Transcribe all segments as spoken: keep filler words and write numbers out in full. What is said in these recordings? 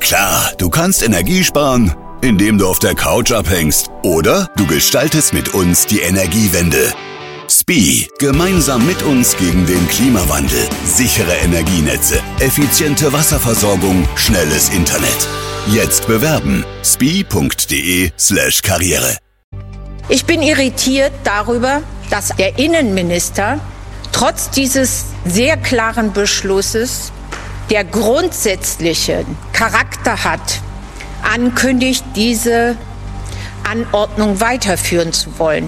Klar, du kannst Energie sparen, indem du auf der Couch abhängst. Oder du gestaltest mit uns die Energiewende. S P I, gemeinsam mit uns gegen den Klimawandel. Sichere Energienetze, effiziente Wasserversorgung, schnelles Internet. Jetzt bewerben. spi.de slash Karriere. Ich bin irritiert darüber, dass der Innenminister trotz dieses sehr klaren Beschlusses, der grundsätzlichen Charakter hat, ankündigt, diese Anordnung weiterführen zu wollen.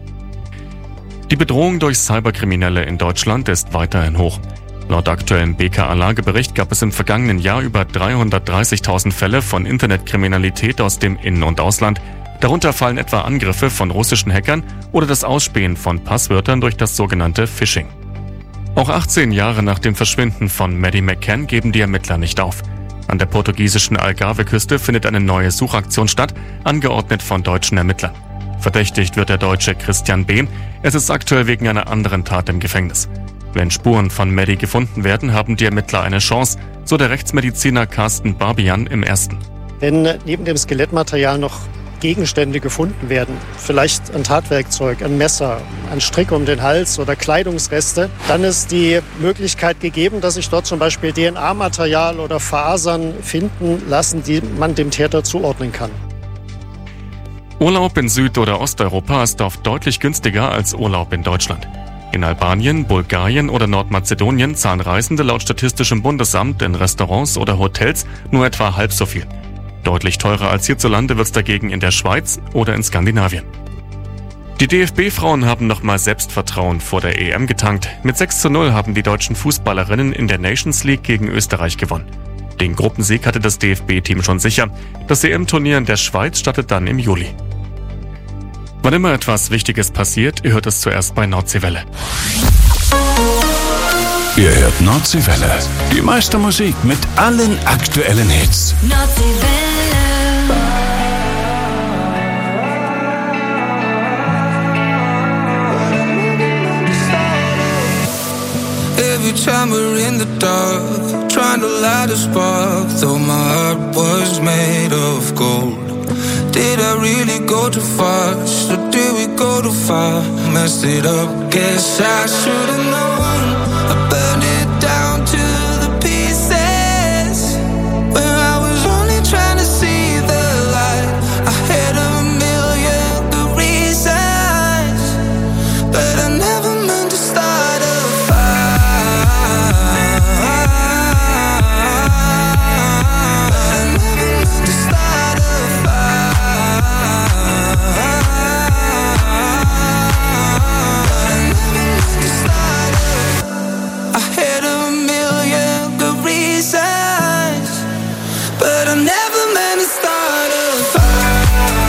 Die Bedrohung durch Cyberkriminelle in Deutschland ist weiterhin hoch. Laut aktuellem B K A-Lagebericht gab es im vergangenen Jahr über dreihundertdreißigtausend Fälle von Internetkriminalität aus dem In- und Ausland. Darunter fallen etwa Angriffe von russischen Hackern oder das Ausspähen von Passwörtern durch das sogenannte Phishing. Auch achtzehn Jahre nach dem Verschwinden von Maddie McCann geben die Ermittler nicht auf. An der portugiesischen Algarve-Küste findet eine neue Suchaktion statt, angeordnet von deutschen Ermittlern. Verdächtigt wird der Deutsche Christian B. Es ist aktuell wegen einer anderen Tat im Gefängnis. Wenn Spuren von Maddie gefunden werden, haben die Ermittler eine Chance, so der Rechtsmediziner Carsten Barbian im Ersten. Wenn neben dem Skelettmaterial noch Gegenstände gefunden werden, vielleicht ein Tatwerkzeug, ein Messer, ein Strick um den Hals oder Kleidungsreste, dann ist die Möglichkeit gegeben, dass sich dort zum Beispiel D N A-Material oder Fasern finden lassen, die man dem Täter zuordnen kann. Urlaub in Süd- oder Osteuropa ist oft deutlich günstiger als Urlaub in Deutschland. In Albanien, Bulgarien oder Nordmazedonien zahlen Reisende laut Statistischem Bundesamt in Restaurants oder Hotels nur etwa halb so viel. Deutlich teurer als hierzulande wird's dagegen in der Schweiz oder in Skandinavien. Die D F B-Frauen haben nochmal Selbstvertrauen vor der E M getankt. Mit sechs zu null haben die deutschen Fußballerinnen in der Nations League gegen Österreich gewonnen. Den Gruppensieg hatte das D F B-Team schon sicher. Das E M-Turnier in der Schweiz startet dann im Juli. Wann immer etwas Wichtiges passiert, ihr hört es zuerst bei Nordseewelle. Ihr hört Nordseewelle. Die meiste Musik mit allen aktuellen Hits. Every time we're in the dark, trying to light a spark, though my heart was made of gold. Did I really go too fast, or did we go too far? Messed it up, guess I should've known. I burned it down to the pieces, where I was only trying to see the light. I had a million good reasons, but I never meant to start a fire. I never meant to start a fire. I never meant to start a I had a million good reasons, but I never meant to start a fire.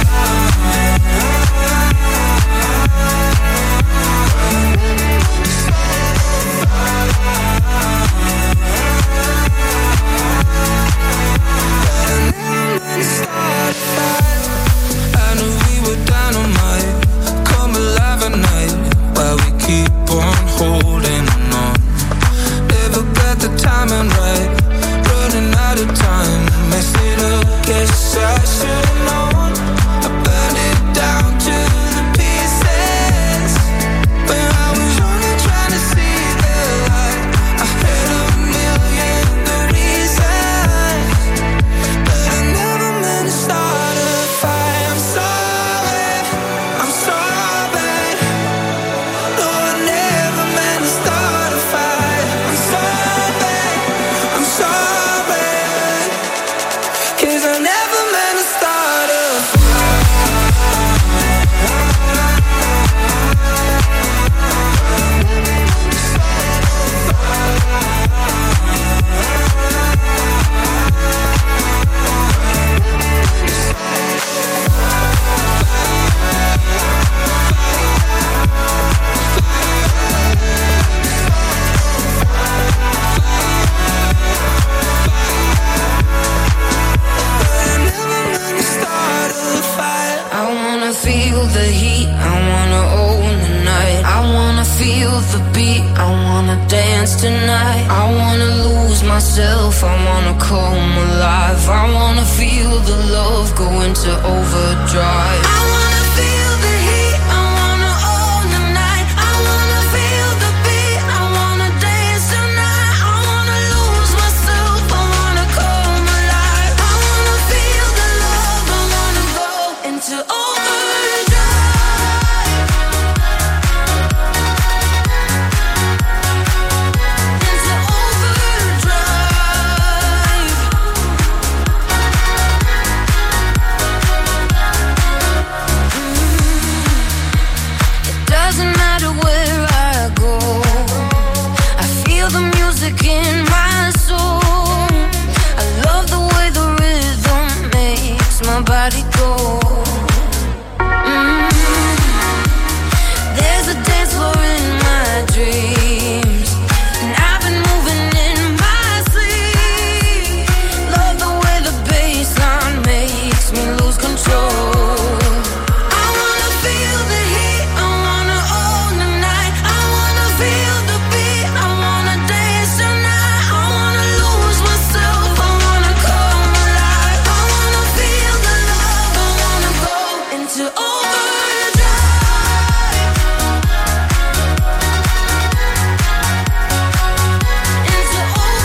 I knew we were dynamite, come alive at night, while we keep on holding on. Never got the timing right, running out of time, messed it up, guess I should've known. I burned it down to the pieces, when I was only trying to see the light. I had a million good reasons, but I never meant to start a fight. I'm sorry, I'm sorry, no, I never meant to start a fight. I'm sorry, I'm sorry, 'cause I never meant to start a I wanna feel the heat, I wanna own the night. I wanna feel the beat, I wanna dance tonight. I wanna lose myself, I wanna come alive alive. I wanna feel the love go into overdrive. I wanna feel the heat, I wanna own the night. I wanna feel the beat, I wanna dance tonight. I wanna lose myself, I wanna come alive. I wanna feel the love, I wanna go into overdrive. In my soul, I love the way the rhythm makes my body go. Mm. There's a dance floor in my dreams, and I've been moving in my sleep. Love the way the bassline makes me lose control. I wanna feel the heat, I wanna own the night. I wanna feel the beat, I wanna dance tonight. I wanna lose myself, I wanna come alive. I wanna feel the love, I wanna go into overdrive. Into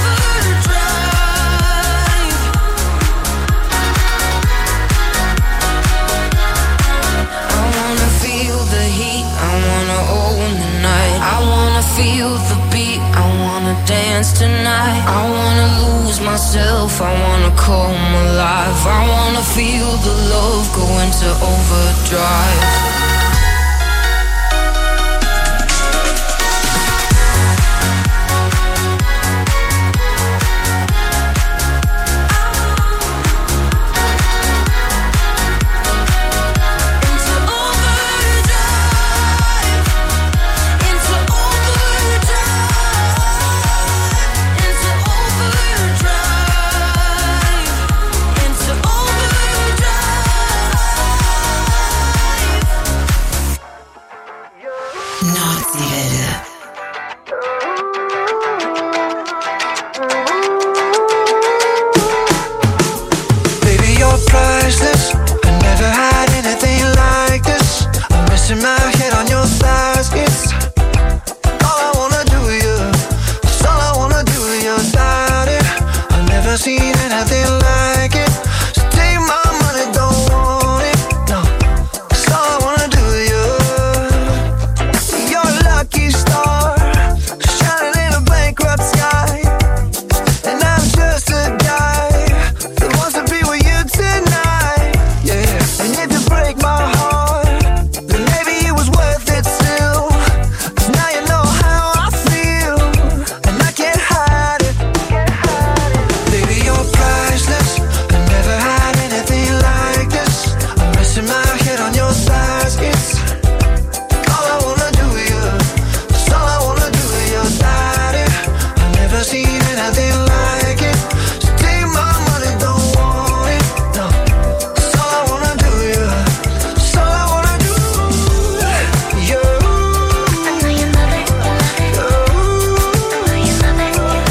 overdrive. I wanna feel the heat, I wanna own the night. I wanna feel the beat, I wanna dance tonight. I wanna lose myself, I wanna come alive. I wanna feel the love go into overdrive. Into overdrive. Into overdrive. Into overdrive. Into overdrive. Nordseewelle. Baby, you're priceless. I never had anything like this. I'm resting my head on your thighs. It's all I wanna do with you. It's all I wanna do with your body. I've never seen anything like it. So take my money, don't want it. No, it's all I wanna do with you. You're a lucky star, shining in a bankrupt sky. And I'm just a guy that wants to be with you tonight. Yeah, and if you break my heart, then maybe it was worth it still. 'Cause now you know how I feel, and I can't hide it. Baby, you're priceless. I never had anything like this. I'm resting my head on your thighs. It's all I wanna do with you. It's all I wanna do with your body. I've never seen anything like it. So take my money, don't want it. No, it's all I wanna do with you. It's all I wanna do. You. I know you love it, you love it. I know you love it, you love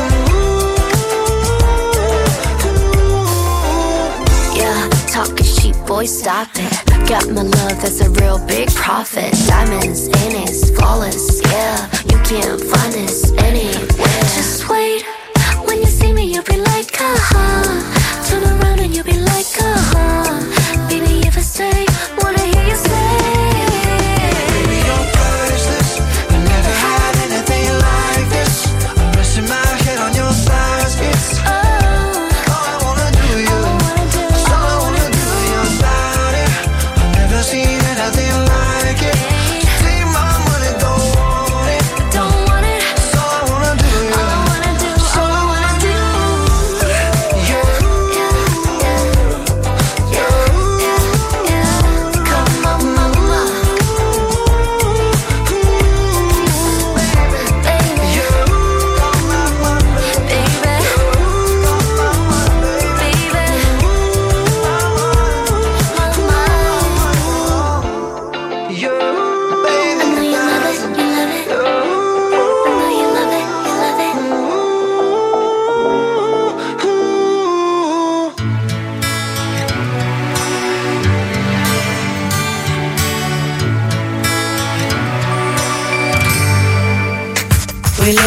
it. Yeah, talking cheap, boy, stop it. Got my love, that's a real big profit. Diamonds in it, flawless, yeah. You can't find this anywhere. Just wait, when you see me, you'll be like, uh-huh. Turn around and you'll be like, uh-huh. Baby, if I say, wanna hear you say. Baby, you're priceless. I never had anything like this. I'm resting my head on your thighs. It's Oh, all I wanna do with you. all I wanna do, It's all I wanna do with your body. I've never seen anything like it. Take my money, don't want it. don't want it. It's all I wanna do with you. All I wanna do, It's all all I wanna do. Yeah.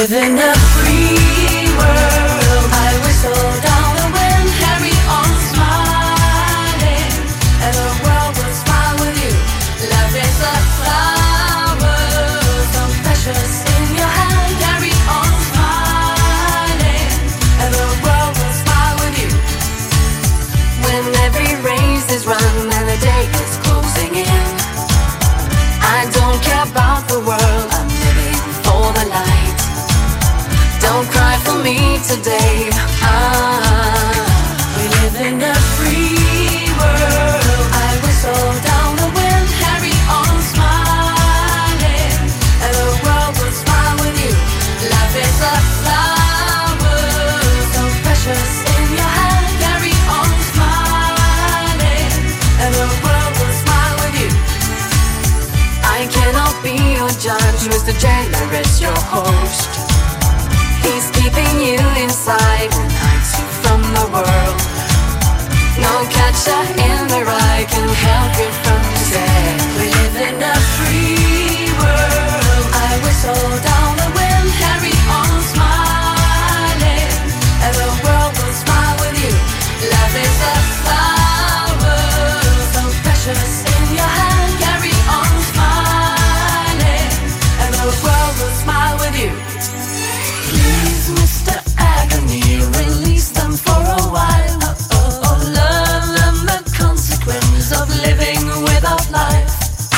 live in a free world. I whistle down the wind, carry on smiling, and the world will smile with you. Love is a flower, so precious in your hand. Carry on smiling, and the world will smile with you. When every race is run and the day is closing in, I don't care about the world, I'm living for the light. Don't cry for me today, ah, we live in a free world. I whistle down the wind, carry on smiling, and the world will smile with you. Life is a flower, so precious in your hand. Carry on smiling, and the world will smile with you. I cannot be your judge, Mister Generous, your host. He's keeping you inside and hides you from the world. No catcher in the rye can help you from yourself. We live in a free world. I whistle down the wind, carry on smiling, and the world will smile with you. Love is a flower, so precious in your hand. Carry on smiling, and the world will smile with you. Please, Mister Agony, release them for a while. Oh, oh, learn them the consequence of living without life.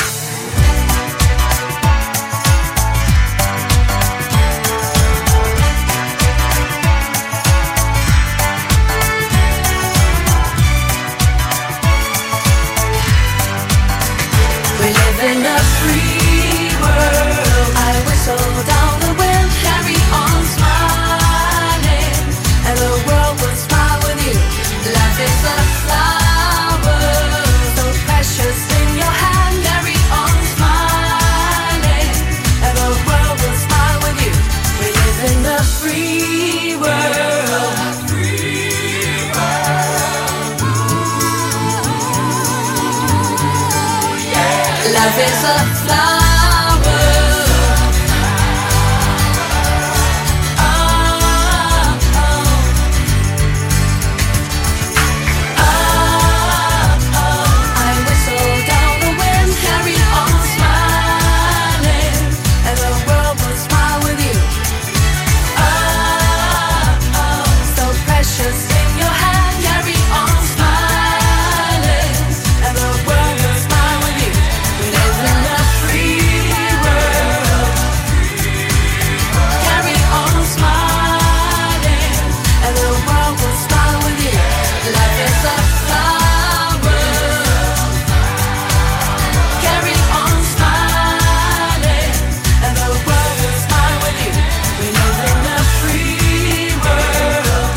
We live in a free world. I whistle down the wind, carry on smiling, and the world will smile with you. Life is a flower, so precious in your hand. Carry on smiling, and the world will smile with you. We live in a free world. Life is a flower. Oh, oh. Oh, oh. I whistle down the wind, carry on smiling, and the world will smile with you. Oh, oh. So precious in your hand, carry on smiling, and the world will smile with you. We live in a free world. Carry on smiling, and the world will smile with you. Life is a flower. Carry on smiling, and the world will smile with you. We live in a free world.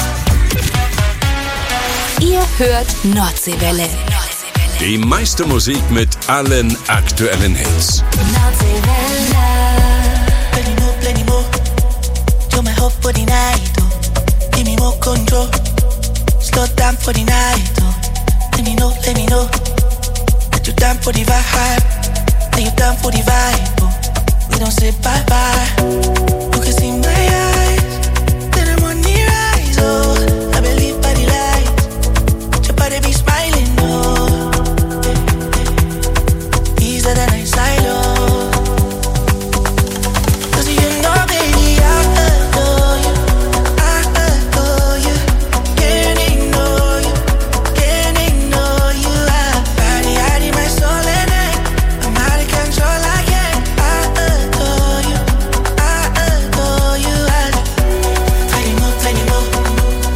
Ihr hört Nordseewelle. Die meiste Musik mit allen aktuellen Hits. Nordseewelle. Plenty more, plenty more. You're my hope for the night, oh. Give me more control. Slow down for the night, oh. Let me know, let me know that you're down for the vibe. That you're down for the vibe, oh. We don't say bye bye. You can see my eyes, that I'm on the rise, oh. I believe by the light, your body be smiling, oh. Easier than I silo. Cause you know, baby, I adore you. I adore you. Can't ignore you. Can't ignore you. I body out in my soul and I, I'm out of control. I can't. I adore you. I adore you. I plenty more, plenty more.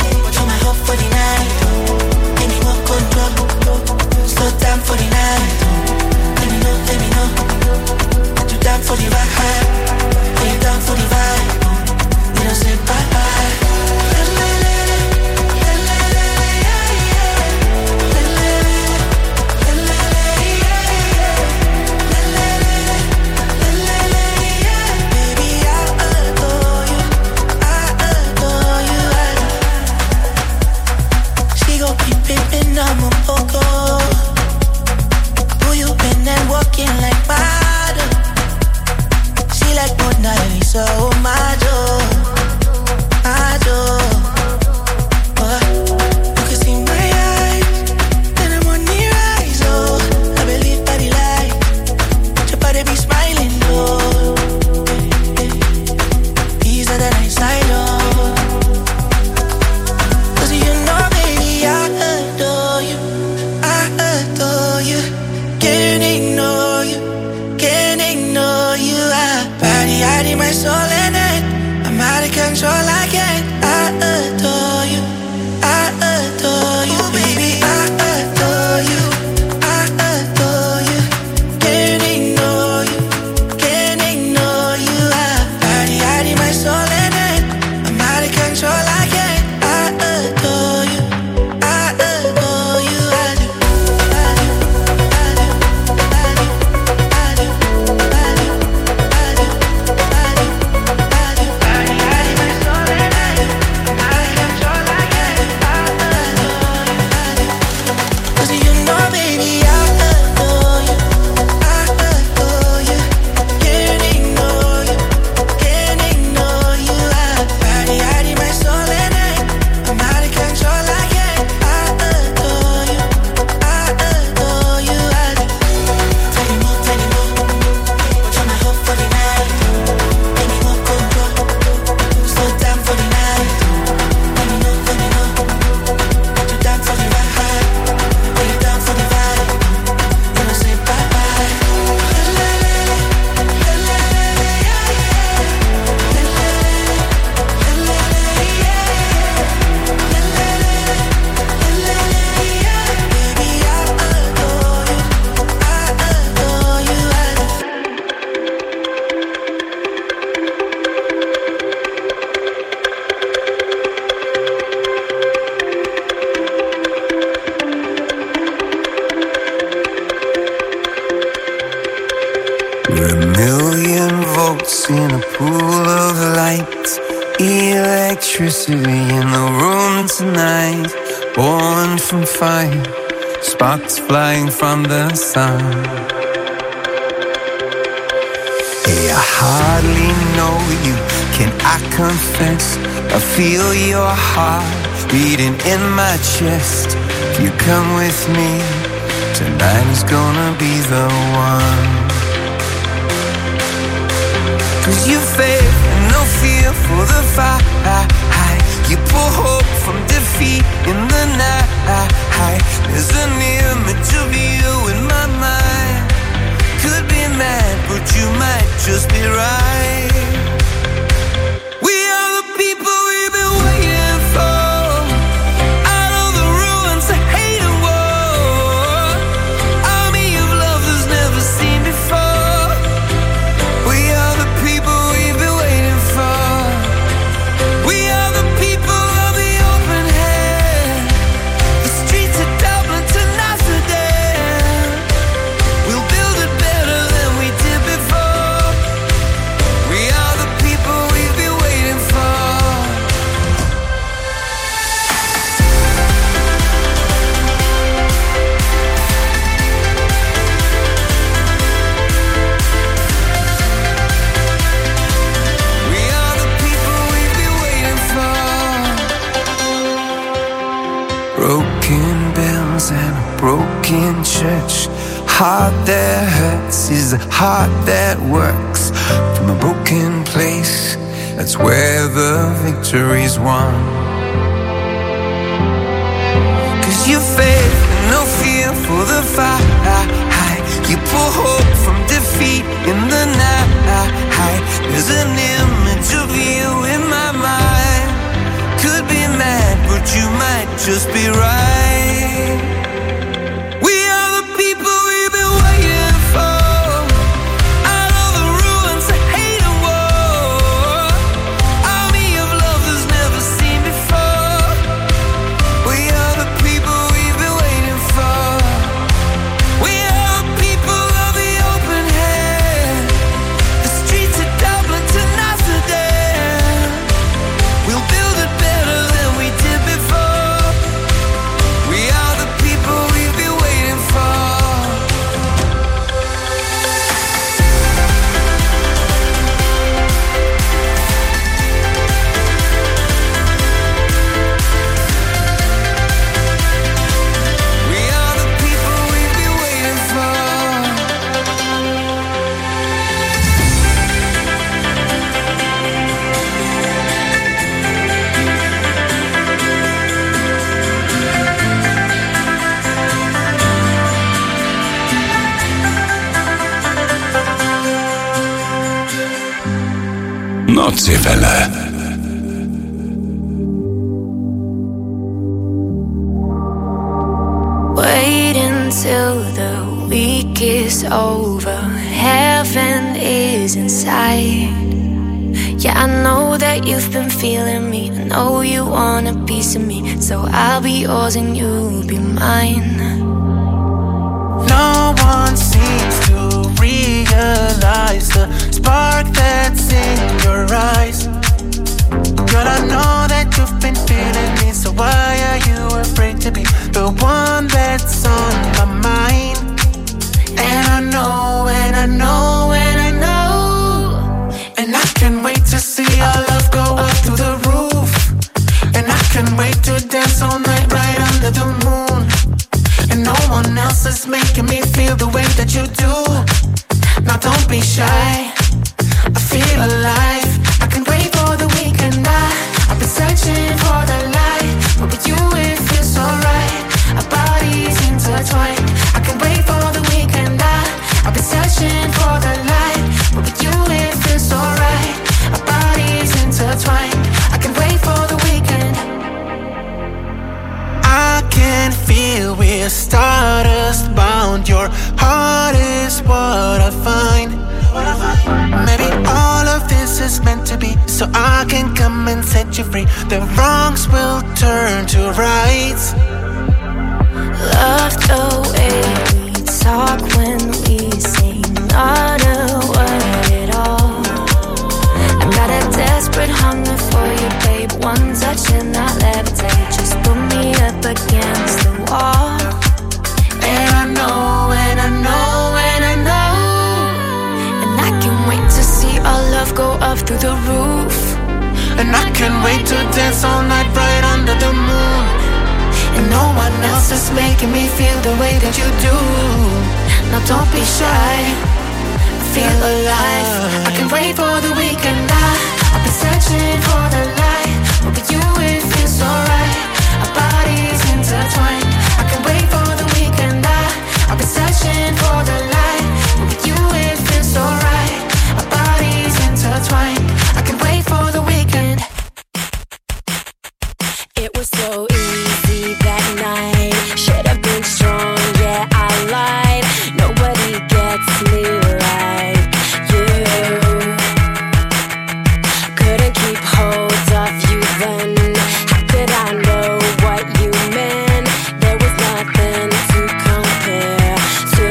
floats in a pool of light. Electricity in the room tonight. Born from fire, sparks flying from the sun. Hey, I hardly know you, can I confess? I feel your heart beating in my chest. If you come with me, tonight is gonna be the one. Cause you faith and no fear for the fight. You pull hope from defeat in the night. There's an image of you in my mind. Could be mad, but you might just be right. We are the people we've been waiting for. Out of the ruins of hate and war. Army of lovers never seen before. We are the people we've been waiting for. We are the people of the open hand. The streets of Dublin to Amsterdam. We'll build it better than we did before. We are the people we've been waiting for. We are the people we've been waiting for. Broken bells and a broken church. Heart that hurts is a heart that works. From a broken place, that's where the victory's won. Cause you faith and no fear for the fight. You pull hope from defeat in the night. There's an image of you in my mind. Could be mad, but you might just be right. We are the people we've been waiting for. Out of the ruins of hate and war. Army of lovers never seen before. We are the people we've been waiting for. We are the people of the open hand. The streets of Dublin to Amsterdam. We'll build it better than we did before. We are the people we've been waiting for. We are the people we've been waiting for. Nordseewelle. Wait until the week is over. Heaven is inside. Yeah, I know that you've been feeling me. I know you want a piece of me. So I'll be yours and you'll be mine. No one seems to realize the spark that's in your eyes. Girl, I know that you've been feeling me, so why are you afraid to be the one that's on my mind? And I know, and I know, and I know, and I can't wait to see our love go up to the roof. And I can't wait to dance all night right under the moon. And no one else is making me feel the way that you do. Now don't be shy, I feel alive. I can't wait for the weekend. I, I've been searching for the light, but with you it feels so right. Our bodies intertwined. I can't wait for the weekend. I, I've been searching for the light, but with you it feels so right. Our bodies intertwined. I can't wait for the weekend. I can feel we're stardust bound. Your heart is what I find. Maybe all of this is meant to be, so I can come and set you free. The wrongs will turn to rights. Love the way we talk when we say not a word at all. dance all night right under the moon. And no one else is making me feel the way that you do. Now don't be shy, feel alive. I can wait for the weekend. I, I've been searching for the light, but with you it feels so right. Our bodies intertwined. I can wait for the weekend. I, I've been searching for the light, but with you it feels so right. Our bodies intertwined. I can wait for the weekend. It was so easy that night. Should have been strong, yeah, I lied. Nobody gets me like you. Couldn't keep hold of you then. How could I know what you meant? There was nothing to compare to.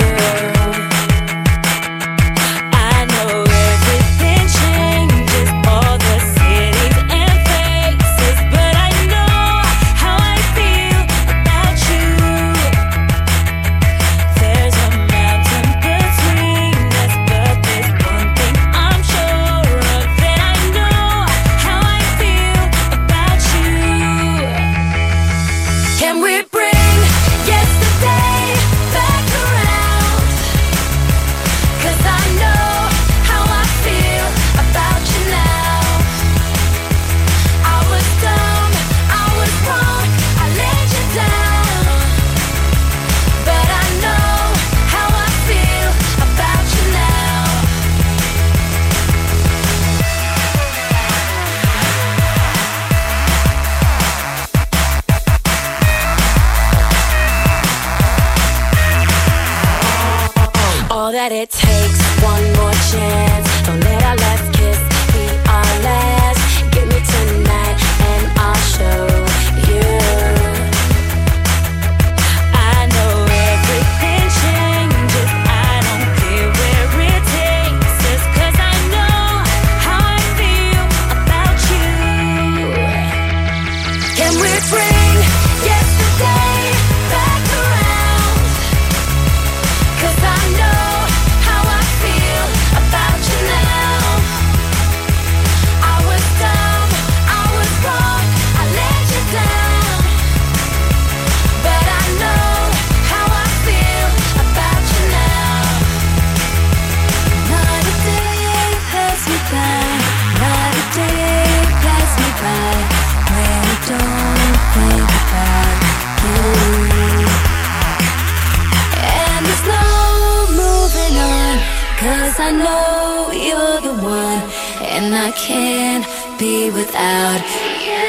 I know everything changes, all the cities and faces, but I know how I feel about you. There's a mountain between us, but there's one thing I'm sure of, that I know how I feel about you. Can we bring yesterday back around? 'Cause I know how I feel about you now. I was dumb, I was wrong, I let you down, but I know how I feel about you now. All that it takes, one more chance. Don't let our last kiss be our last. Give me tonight and I'll show you. I know everything changes, I don't care where it takes us, 'cause I know how I feel about you. Can we bring yesterday back around? 'Cause I know how I feel about you now. I was dumb, I was wrong, I let you down, but I know how I feel about you now. Not a day passes me by, not a day passes me by, when I don't think about you. And there's no moving on, 'cause I know you're the one, and I can't be without you.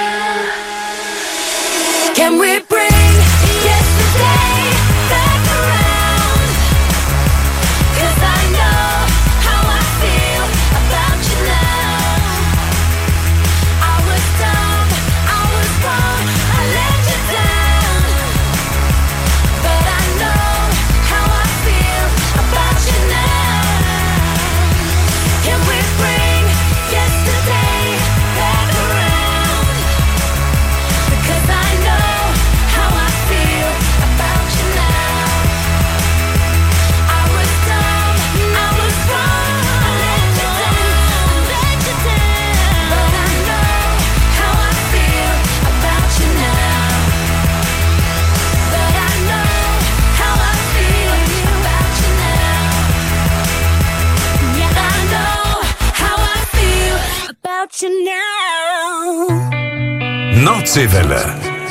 Can we bring yesterday back around? 'Cause I know how I feel about you now. I was dumb, I was wrong, I let you down, but I know how I feel about you now. Can we bring yesterday back around? Because I know how I feel about you now. I was dumb, I was wrong, I let you down, I let you down, but I know how I feel about you now. But I know how I feel about you now. Yeah, I know how I feel about you now. Nordseewelle.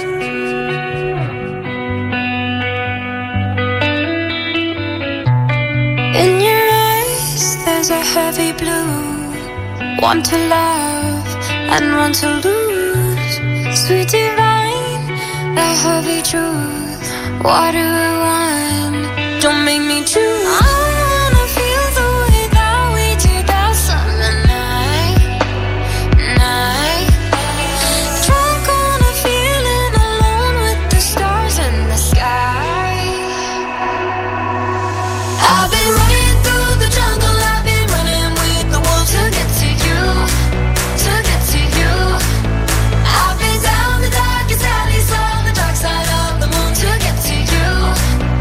In your eyes, there's a heavy blue. One to love and one to lose. Sweet divine, the heavy truth. Water or wine, don't make me choose. I wanna feel the way that we did that summer night, night. Drunk on a feeling, alone with the stars in the sky. I've been running through the jungle, I've been running with the wolves to get to you, to get to you. I've been down the darkest alleys, on the dark side of the moon to get to you.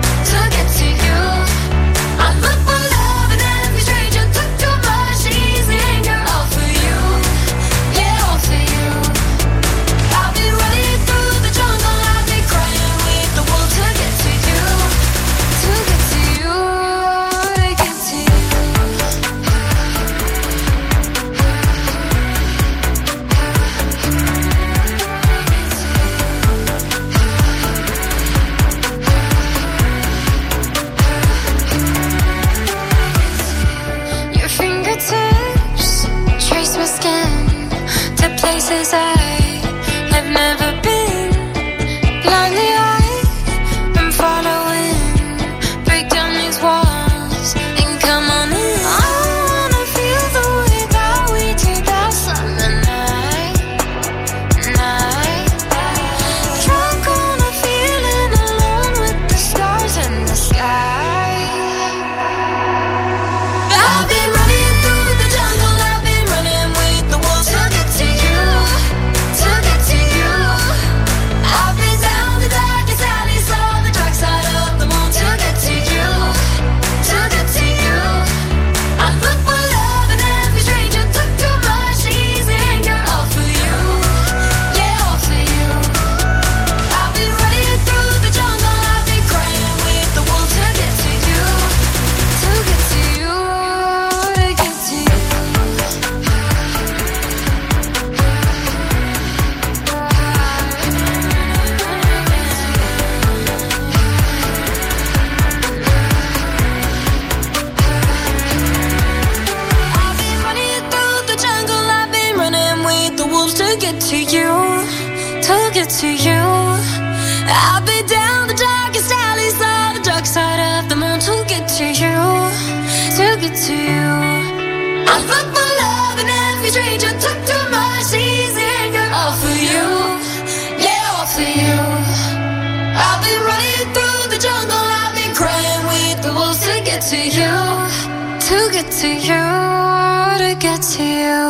get to you. I'll be down the darkest alleys on the dark side of the moon to get to you, to get to you. I put my love in every stranger, took too much easy anger. All for you, yeah, all for you. I'll be running through the jungle, I'll be crying with the wolves to get to you, to get to you, to get to you.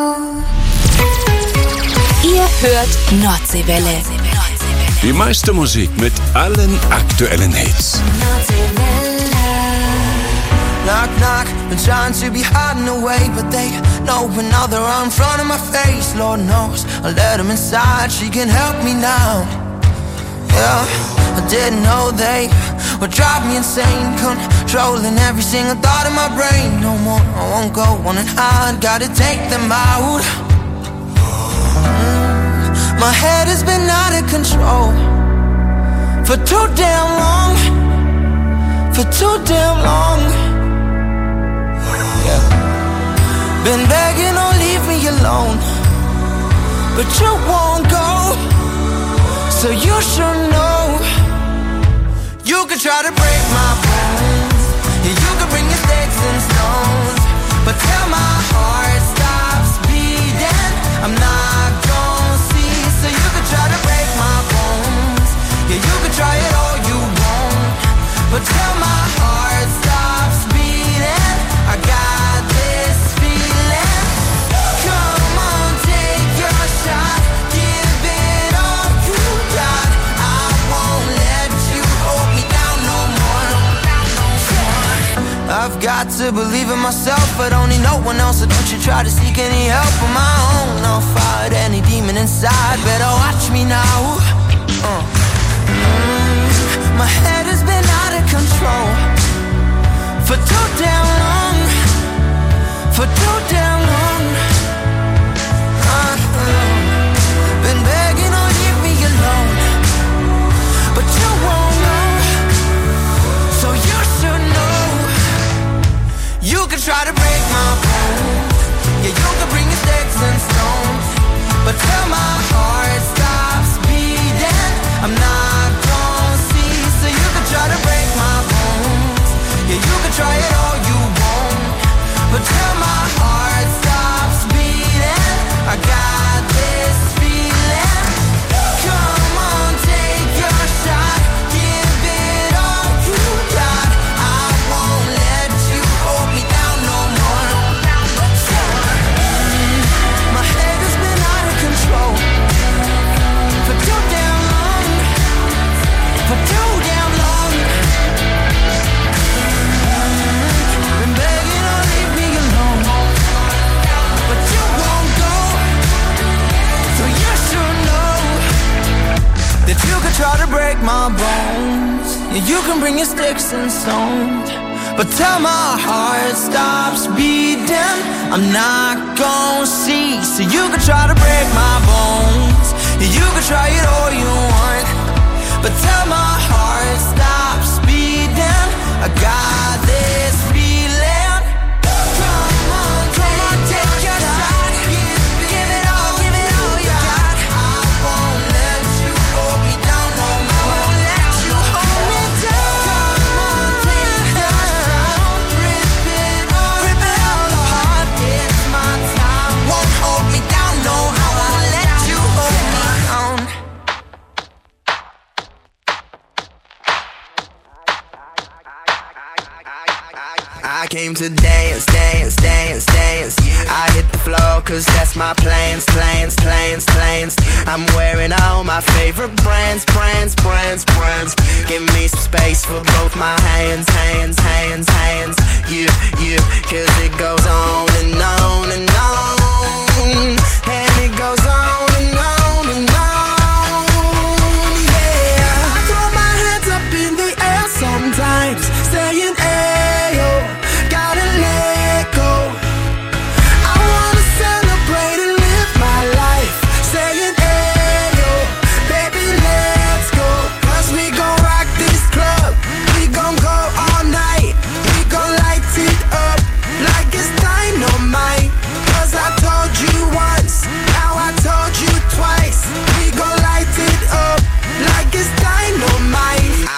Ihr hört Nordseewelle. Die meiste Musik mit allen aktuellen Hits. Knock, knock, been trying to be hiding away, but they know now they're right in front of my face. Lord knows I let them inside, she can help me now. Yeah, I didn't know they would drive me insane, controlling every single thought in my brain. No more, I won't go on and hide, gotta take them out. Mm, my head has been out of control for too damn long, for too damn long. Yeah. Been begging, oh leave me alone, but you won't go, so you should know. You could try to break my bones, yeah, you could bring your sticks and stones, but till my heart stops beating, I'm not gonna see. So you could try to break my bones, yeah, you could try it all you want, but till my heart stops beating, I got this feeling. Come on, take your shot, give it all you got. I won't let you hold me down no more. I've got to believe in myself, but only no one else. So don't you try to seek any help on my own. I'll fight any demon inside, better watch me now. uh. mm, My head has been out of control for too damn long, for too damn long. uh-huh. Been begging, oh leave me alone, but you won't know, so you should know. You can try to break my bones, yeah, you can bring your sticks and stones, but till my heart stops beating, I'm not gonna see. So you can try to break my bones, yeah, you can try it all you want, but till my heart stops beating, I got this feeling. Come on, take your shot, give it all you got. I won't let you hold me down no more. My head has been out of control for too damn long, for too damn long. Been begging, oh leave me alone, but you won't go, so you should know that you could try to break my bones, yeah, you can bring your sticks and stones, but till my heart stops beating, I'm not gonna see. So you can try to break my bones, yeah, you can try it all you want, but till my heart stops beating, I got this feeling. Come on, come on, take your shot, give it all, give it all you got. I won't let you hold me down no more. Won't let you hold me down. Come on, take your shot, rip it all, rip it all apart. It's my time. Won't hold me down, no, I won't let you hold me down. I came to dance, dance, dance, dance. I hit the floor cause that's my plans, plans, plans, plans. I'm wearing all my favorite brands, brands, brands, brands. Give me some space for both my hands, hands, hands, hands. Yeah, yeah, cause it goes on and on and on. And it goes on and on and on. Yeah, I throw my hands up in the air sometimes, saying ayo, gotta let go. I wanna celebrate and live my life, saying ayo, baby let's go. Cause we gon' rock this club, we gon' go all night, we gon' light it up like it's dynamite. Cause I told you once, now I told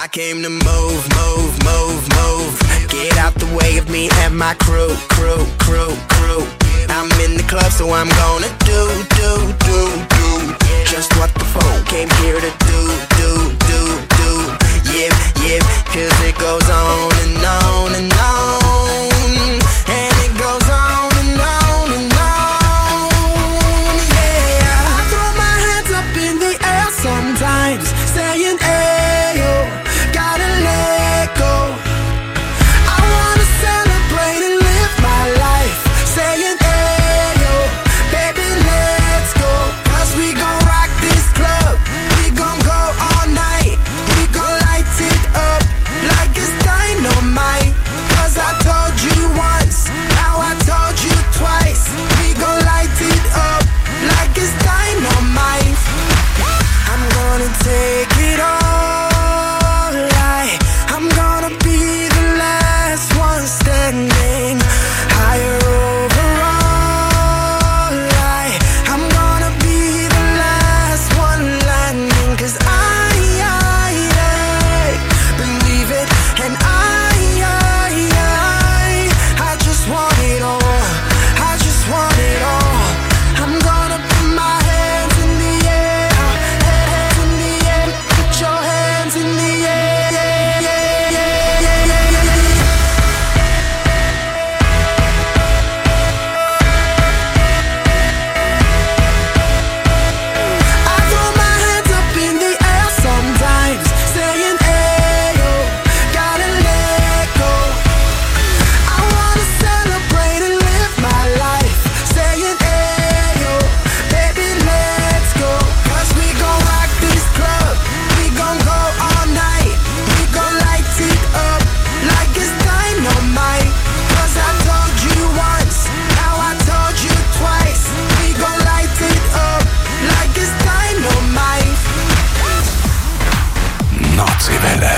I came to move, move, move, move. Get out the way of me and my crew, crew, crew, crew. I'm in the club, so I'm gonna do, do, do, do just what the phone came here to do, do, do, do. Yeah, yeah, cause it goes on and on and on. And it goes on and on and on. Yeah, I throw my hands up in the air sometimes, saying, ayo, gotta let go. I wanna celebrate and live my life, saying, ayo, baby, let's go. Cause we gon' rock this club, we gon' go all night. We gon' light it up like it's dynamite. Cause I told you once, now I told you twice. We gon' light it up like it's dynamite. I'm gonna take it all, like I'm gonna be the last one standing. Higher overall, like I'm gonna be the last one landing. Cause I, I, I believe it, and I, I, I I just want it all, I just want it all. I'm gonna put my hands in the air, hands in the air. Put your hands in the air, yeah, yeah, yeah, yeah, yeah, yeah. I throw my hands up in the air sometimes, saying, ayo, gotta let go. I wanna celebrate and live my life, saying, ayo, baby, let's go. Cause we gon' rock this club, we gon' go all night. We gon' light it up like it's dynamite. Cause I told you once, now I told you twice. We gon' light it up like it's dynamite. Nordseewelle.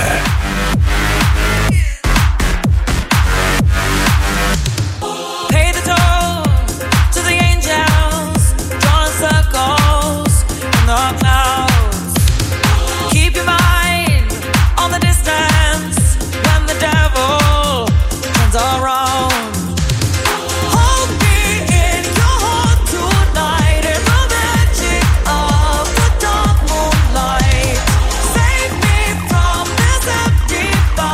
Pay the toll to the angels, drawing circles in the clouds. Keep your mind on the distance when the devil turns around. Hold me in your heart tonight in the magic of the dark moonlight. Save me from this empty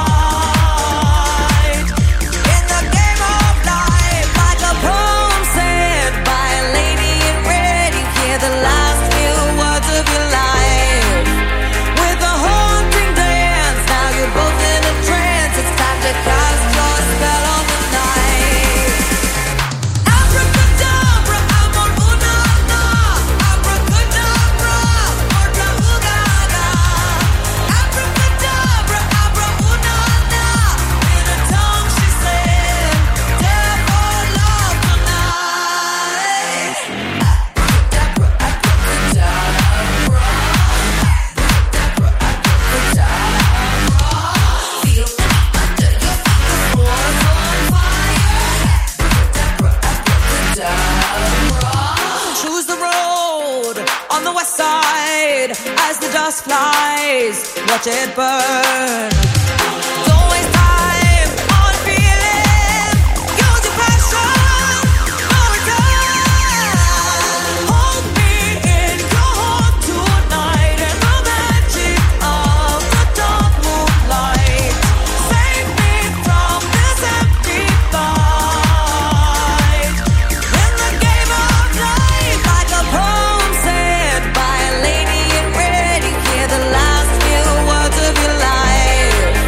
fight. In the game of life, like a poem said by a lady in red, you hear the last few words of your life. With a haunting dance, now you're both in a trance. It's time to cast your spell on the night. Abracadabra, amor una na. Abracadabra, otra ugada. Abracadabra, abra una na. In a tongue she said, devil love tonight. Abracadabra, abracadabra. Abracadabra, abracadabra. Feel it under your feet, the floor's on fire. Abracadabra, abracadabra. Choose the road on the west side as the dust flies. Watch it burn. Don't waste time on feeling. Use your passion. No return. Hold me in your heart tonight in the magic of the dark moonlight. Save me from this empty fight. In the game of life, like a poem said by a lady in red, you hear the last few words of your life.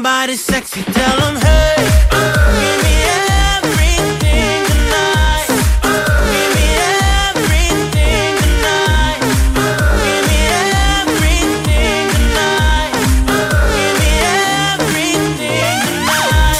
somebody sexy, tell them, hey, give me everything tonight. Give me everything tonight. Give me everything tonight. Give me everything tonight.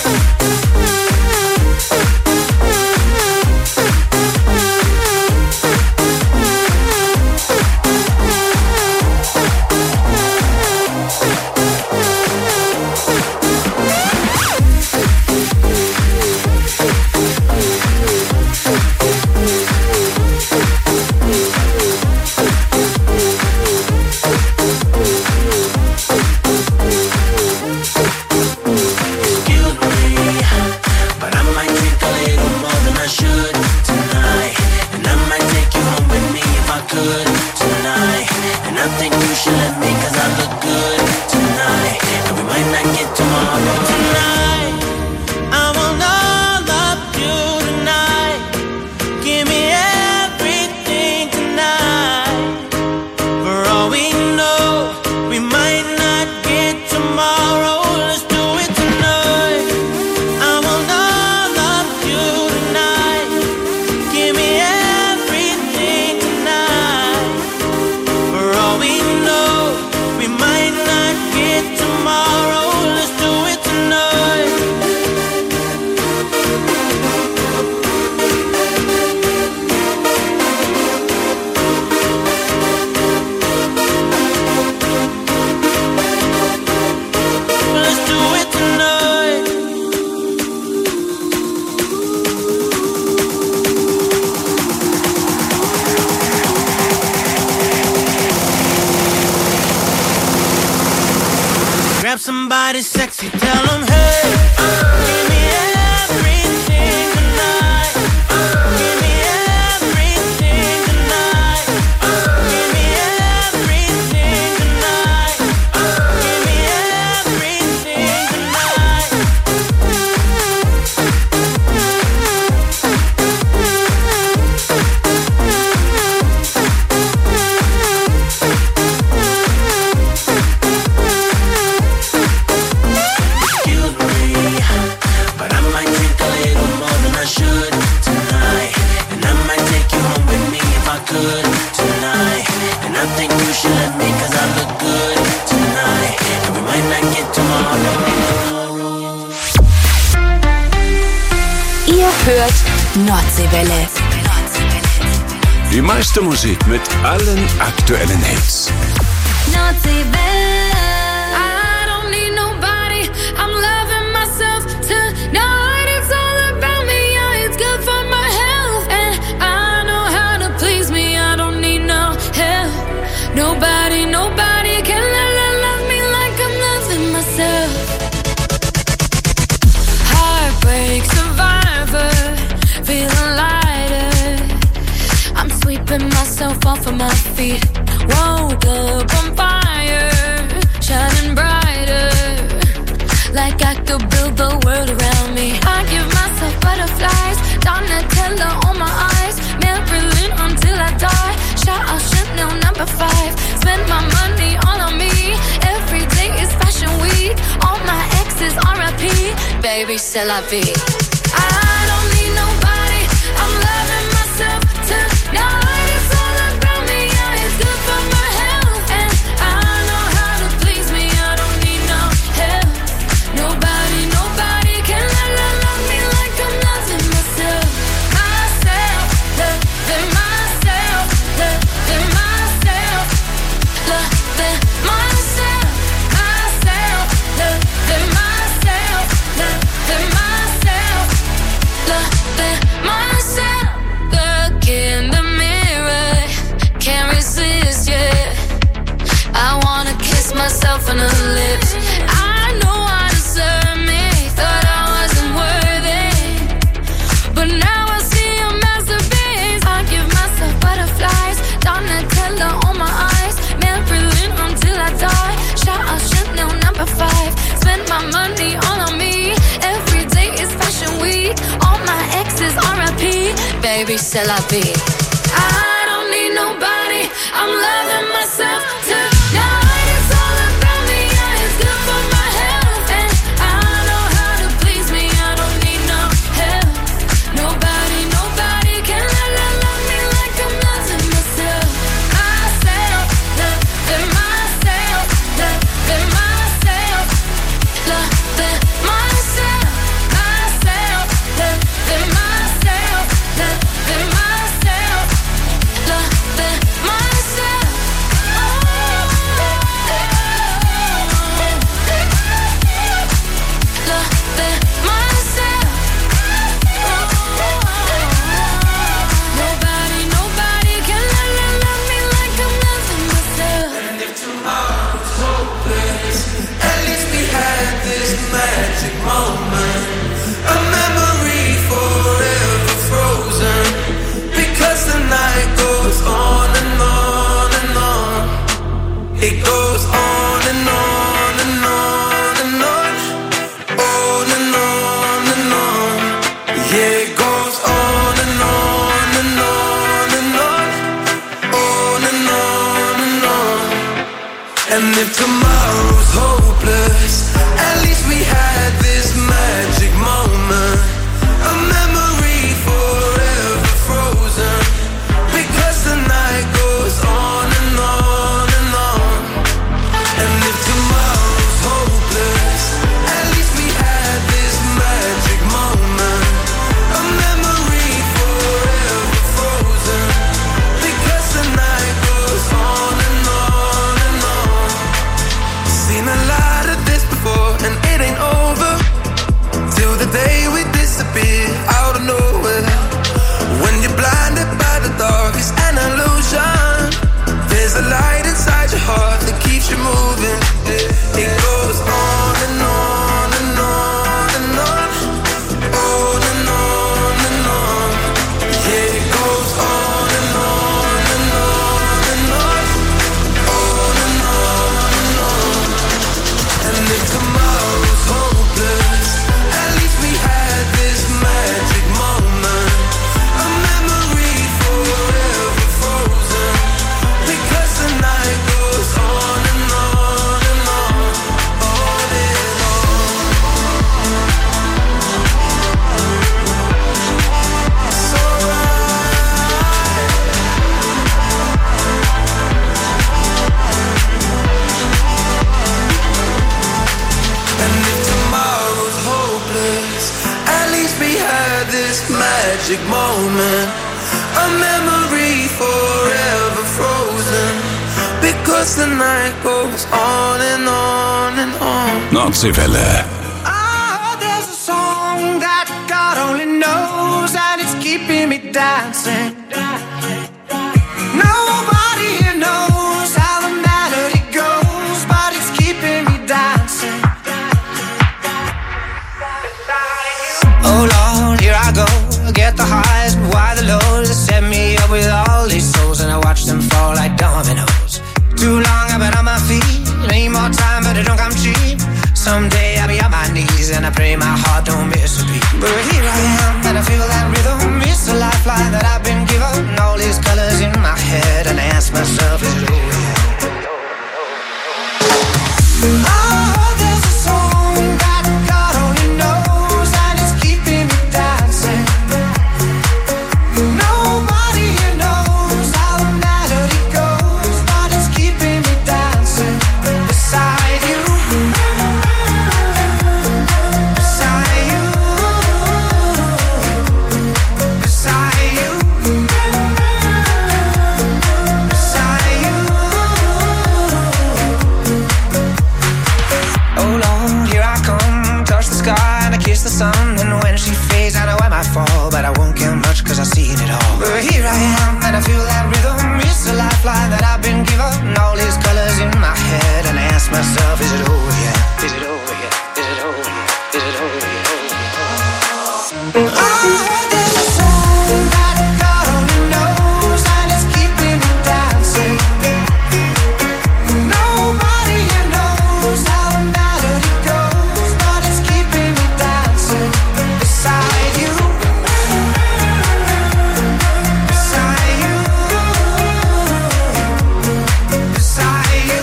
Grab somebody sexy, tell them, hey, give me everything tonight. Give me everything tonight. Give me everything tonight. Give me everything tonight. Ihr hört Nordseewelle. Die meiste Musik mit allen aktuellen Hits. Nordseewelle. I don't need nobody. I'm loving myself tonight. It's all about me. Yeah, it's good for my health. And I know how to please me. I don't need no help. Nobody, nobody can love, love me like I'm loving myself. Heartbreak survivor, feeling lighter. I'm sweeping myself off of my feet. Woke up on fire, shining brighter. Like I could build the world around me. I give myself butterflies, Donatella on my eyes. Marilyn until I die. Shout out Chanel number five. Spend my money all on me. Every day is fashion week. All my exes R I P. Baby, c'est la vie. I don't need nobody. I'm loving myself tonight. It's all about me. Yeah, it's good for my health. And I know how to please me. I don't need no help. Nobody, nobody can love, love, love me like I'm loving myself. Myself, loving myself, loving myself, loving myself, myself, loving myself, loving myself, loving myself. Look in the mirror, can't resist, yeah. I wanna kiss myself on the lips. I know I deserve me, thought I wasn't worthy, but now I see a masterpiece. I give myself butterflies, Donatella on my eyes. Marilyn until I die. Shout out Chanel number five. Spend my money all on me. Every day is fashion week. All my exes R I P. Baby, c'est la vie. I don't need nobody. I'm loving myself tonight. It's all about me. Yeah, it's good for my health. And Yeah, it goes on and on and on and on, on and on and on. And if tomorrow's hopeless, at least we had this magic moment, a memory forever frozen, because the night goes on and on and on. And if tomorrow's hopeless, at least we had this magic moment, a memory forever frozen, because the night goes on and on and on. Seen a lot of this before, and it ain't over till the day we disappear out of nowhere. When you're blinded by the dark, it's an illusion. There's a light inside your heart that keeps you moving. It goes on and on and on and on, on and on and on. Yeah, it goes on and on and on and on, on and on and on. And if tomorrow's hopeless, at least we had this magic moment, a memory forever frozen, because the night goes on and on and on, on and on. So and if tomorrow's hopeless, at least we had this magic moment, a memory forever frozen, because the night goes on and on and on. Nordseewelle. Oh, there's a song that God only knows, and it's keeping me dancing. Nobody here knows how the melody goes, but it's keeping me dancing. Oh Lord, here I go, get the highs, but why the lows? They set me up with all these souls, and I watch them fall like dominoes. Too long I've been on my feet, need more time, but it don't come cheap. Someday I'll be on my knees, and I pray my heart don't miss a beat. But here I am, and I feel that rhythm. It's the lifeline that I've been given. All these colors in my head, and I ask myself, is it over yet? Oh, there's a song that God only knows, and it's keeping me dancing. Nobody here knows how the melody goes, but it's keeping me dancing. Beside you, beside you, beside you, beside you. Oh Lord, here I come, touch the sky and I kiss the sun. And when she fades, I know I might fall, but I won't care much cause I've seen it all. But here I am, and I feel that rhythm. It's the lifeline that I've been given. All these colors in my head, and I ask myself, is it over yet? Is it over yet? Is it over yet? Is it over yet? Oh, there's a song that God only knows, and it's keeping me dancing. Nobody here knows how the melody goes, but it's keeping me dancing. Beside you, beside you, beside you,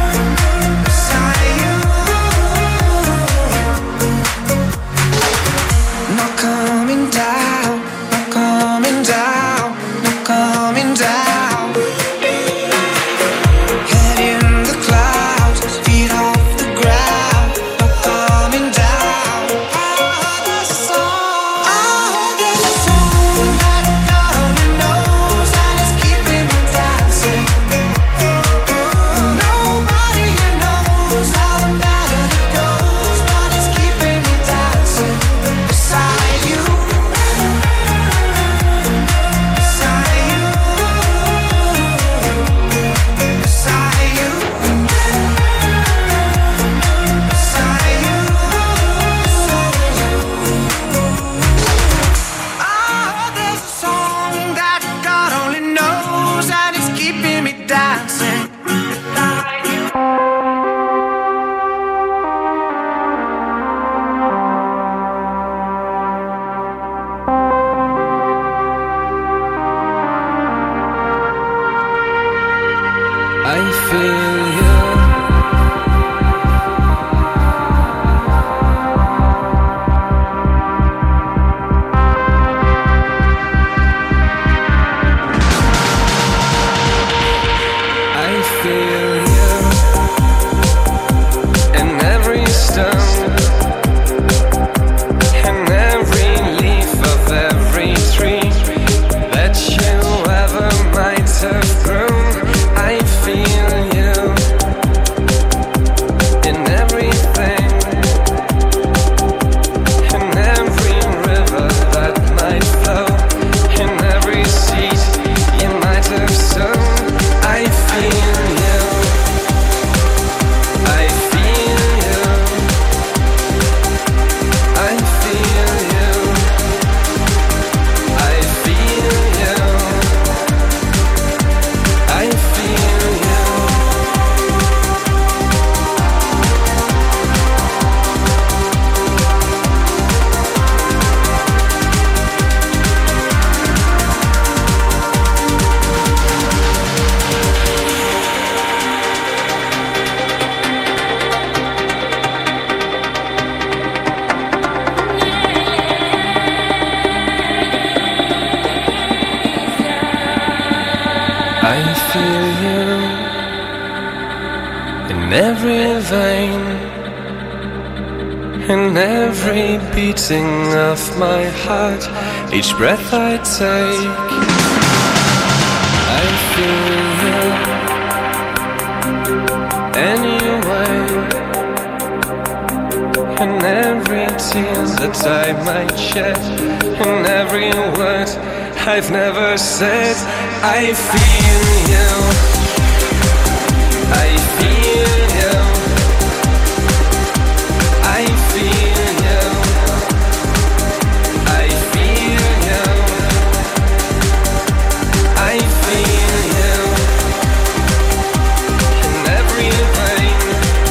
beside you. I feel you in every vein, in every beating of my heart, each breath I take. I feel you anyway, in every tear that I might shed, in every word I've never said. I feel you, I feel you, I feel you, I feel you, I feel you, in every vein,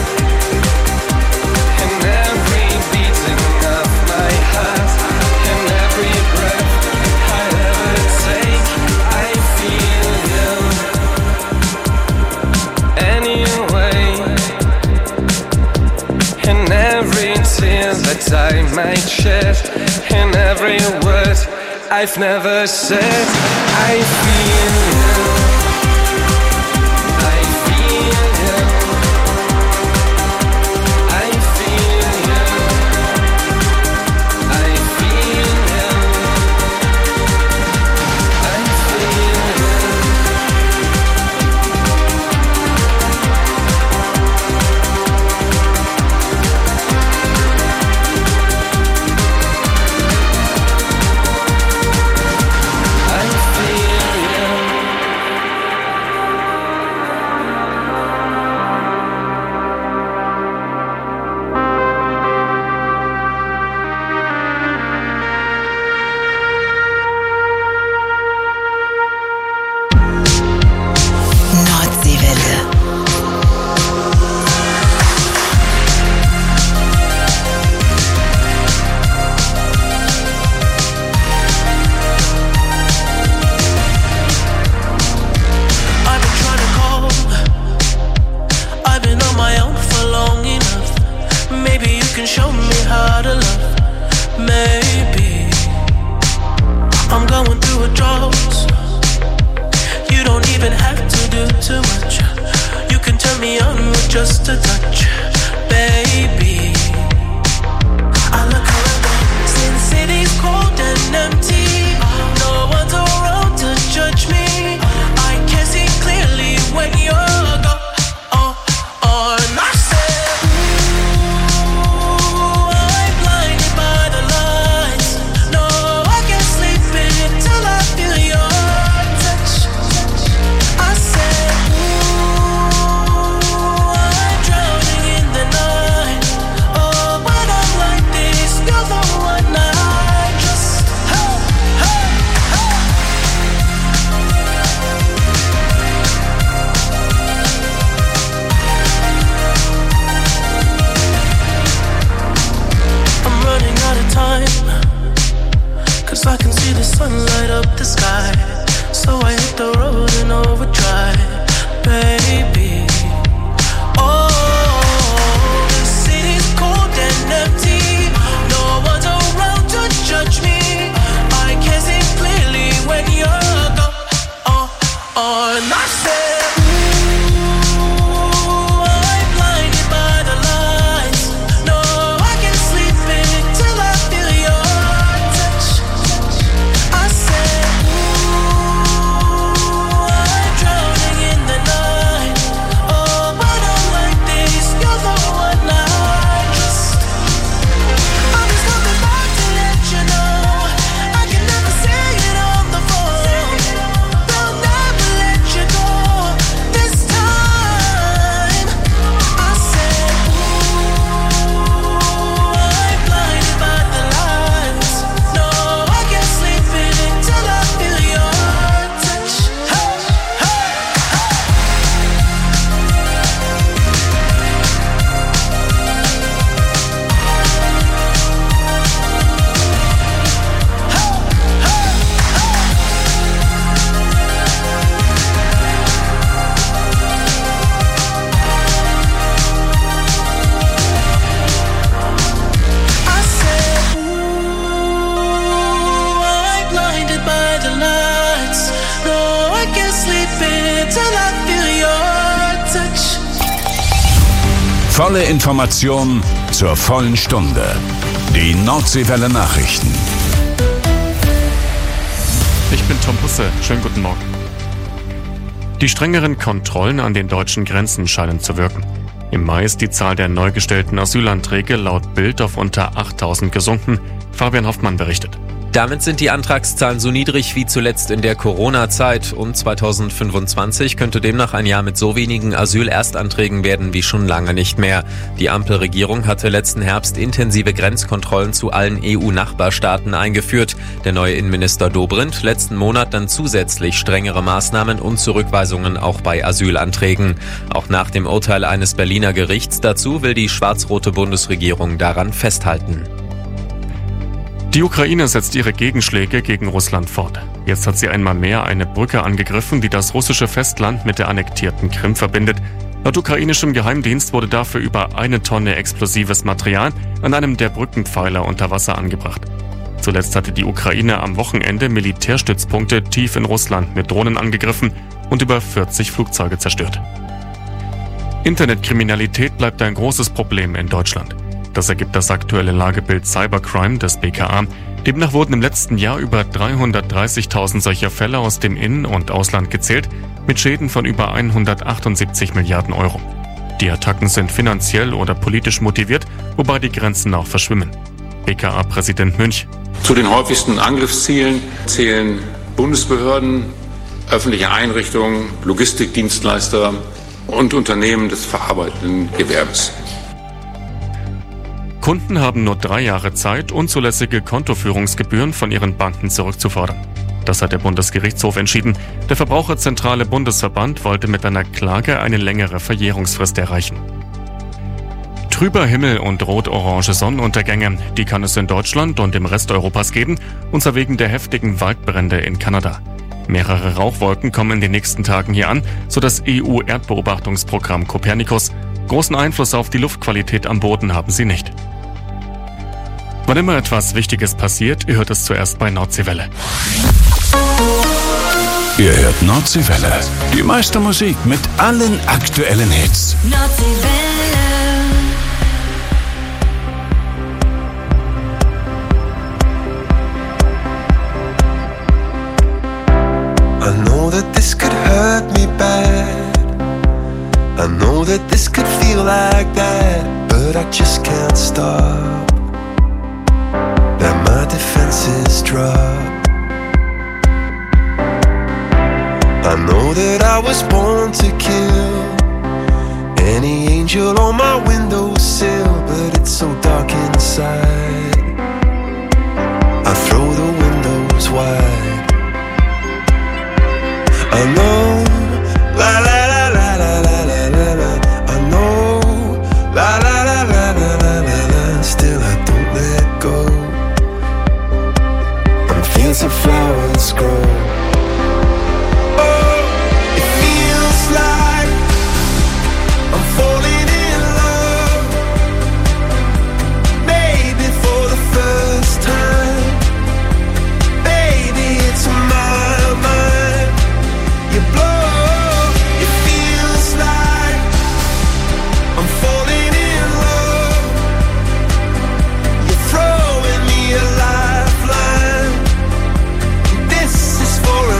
in every beating of my heart, in every breath I ever take. I feel you anyway, in every tear that I might shed, in every word I've never said. I feel you, I feel you, I feel you, I feel you, I feel you. Nordseewelle. I've been trying to call. I've been on my own for long enough. Maybe you can show me how to love. Maybe I'm going through a drought. You don't even have to do too much. You can turn me on with just a touch, baby. I look around, since city's cold and empty, no one's around to judge me. I can see clearly when you're gone. Oh, oh, and I said, ooh, I'm blinded by the lights. No, I can't sleep until I feel your touch. I said, ooh, I'm drowning in the night. Oh, when I'm like this, you're the one I just, hey, hey, hey. I'm running out of time, 'cause I can see the sun light up the sky. So I hit the road in overdrive, baby. Oh, the city's cold and empty. No one's around to judge me. I can see clearly when you're gone. Oh, oh, and I said, ooh, I'm blinded by the lights. No, I can't sleep until I feel your touch. I said, ooh, volle Information zur vollen Stunde. Die Nordseewelle Nachrichten. Ich bin Tom Husse. Schönen guten Morgen. Die strengeren Kontrollen an den deutschen Grenzen scheinen zu wirken. Im Mai ist die Zahl der neu gestellten Asylanträge laut Bild auf unter achttausend gesunken. Fabian Hoffmann berichtet. Damit sind die Antragszahlen so niedrig wie zuletzt in der Corona-Zeit. Und zweitausendfünfundzwanzig könnte demnach ein Jahr mit so wenigen Asylerstanträgen werden wie schon lange nicht mehr. Die Ampelregierung hatte letzten Herbst intensive Grenzkontrollen zu allen E U-Nachbarstaaten eingeführt. Der neue Innenminister Dobrindt letzten Monat dann zusätzlich strengere Maßnahmen und Zurückweisungen auch bei Asylanträgen. Auch nach dem Urteil eines Berliner Gerichts dazu will die schwarz-rote Bundesregierung daran festhalten. Die Ukraine setzt ihre Gegenschläge gegen Russland fort. Jetzt hat sie einmal mehr eine Brücke angegriffen, die das russische Festland mit der annektierten Krim verbindet. Laut ukrainischem Geheimdienst wurde dafür über eine Tonne explosives Material an einem der Brückenpfeiler unter Wasser angebracht. Zuletzt hatte die Ukraine am Wochenende Militärstützpunkte tief in Russland mit Drohnen angegriffen und über vierzig Flugzeuge zerstört. Internetkriminalität bleibt ein großes Problem in Deutschland. Das ergibt das aktuelle Lagebild Cybercrime des B K A. Demnach wurden im letzten Jahr über dreihundertdreißigtausend solcher Fälle aus dem In- und Ausland gezählt, mit Schäden von über hundertachtundsiebzig Milliarden Euro. Die Attacken sind finanziell oder politisch motiviert, wobei die Grenzen auch verschwimmen. B K A-Präsident Münch. Zu den häufigsten Angriffszielen zählen Bundesbehörden, öffentliche Einrichtungen, Logistikdienstleister und Unternehmen des verarbeitenden Gewerbes. Kunden haben nur drei Jahre Zeit, unzulässige Kontoführungsgebühren von ihren Banken zurückzufordern. Das hat der Bundesgerichtshof entschieden. Der Verbraucherzentrale Bundesverband wollte mit einer Klage eine längere Verjährungsfrist erreichen. Trüber Himmel und rot-orange Sonnenuntergänge, die kann es in Deutschland und im Rest Europas geben, und zwar wegen der heftigen Waldbrände in Kanada. Mehrere Rauchwolken kommen in den nächsten Tagen hier an, so das E U-Erdbeobachtungsprogramm Copernicus. Großen Einfluss auf die Luftqualität am Boden haben sie nicht. Wann immer etwas Wichtiges passiert, ihr hört es zuerst bei Nordseewelle. Ihr hört Nordseewelle. Die meiste Musik mit allen aktuellen Hits. I know that this could hurt me bad. I know that this could feel like that, but I just can't stop. Let my defenses drop. I know that I was born to kill any angel on my windowsill, but it's so dark inside.